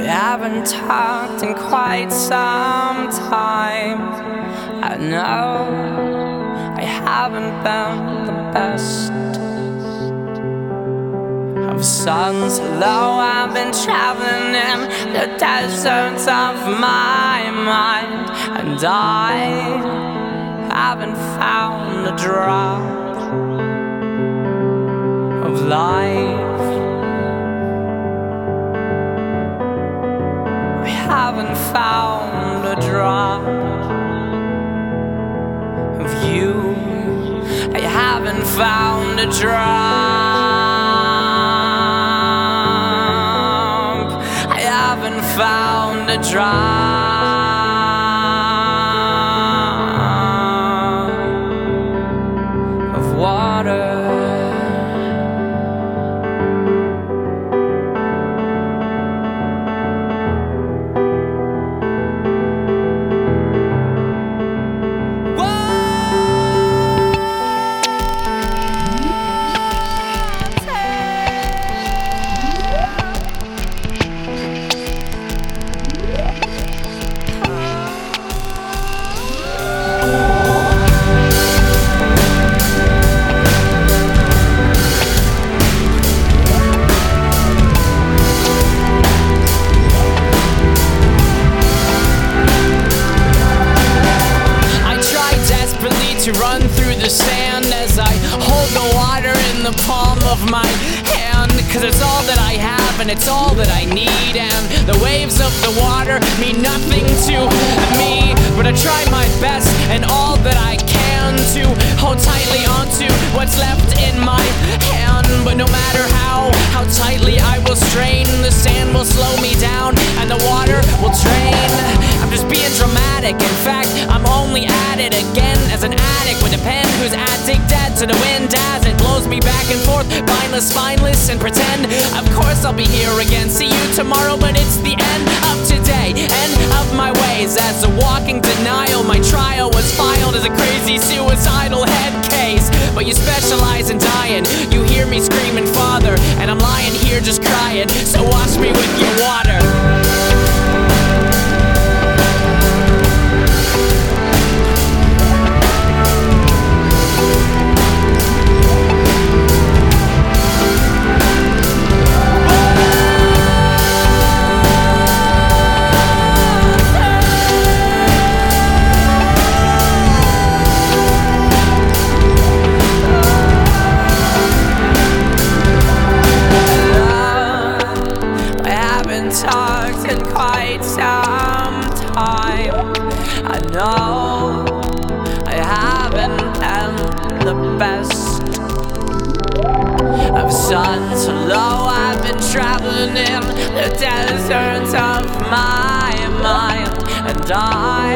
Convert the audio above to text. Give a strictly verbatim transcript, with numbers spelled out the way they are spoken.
We haven't talked in quite some time. I know I haven't been the best of sons. Although I've been traveling in the deserts of my mind, and I haven't found a drop of life. Haven't found a drop of you. I haven't found a drop. I haven't found a drop of water. To run through the sand as I hold the water in the palm of my hand, 'cause it's all that I have and it's all that I need, and the waves of the water mean nothing to me. But I try my best and all that I can to hold tightly onto what's left in my hand. But no matter how, how tightly I will strain, the sand will slow me down and the water will drain. I'm just being dramatic, in fact I'm only at it again as an addict with a pen who's addicted to the wind as it blows me back and forth, mindless, spineless, and pretend. Of course I'll be here again, see you tomorrow, but it's the end of today, end of my ways. As a walking denial, my trial was filed as a crazy suicidal head case. But you specialize in dying, you hear me screaming Father, and I'm lying here just crying, so wash me with your water. Talked in quite some time. I know I haven't been the best of sons. Although I've been traveling in the deserts of my mind, and I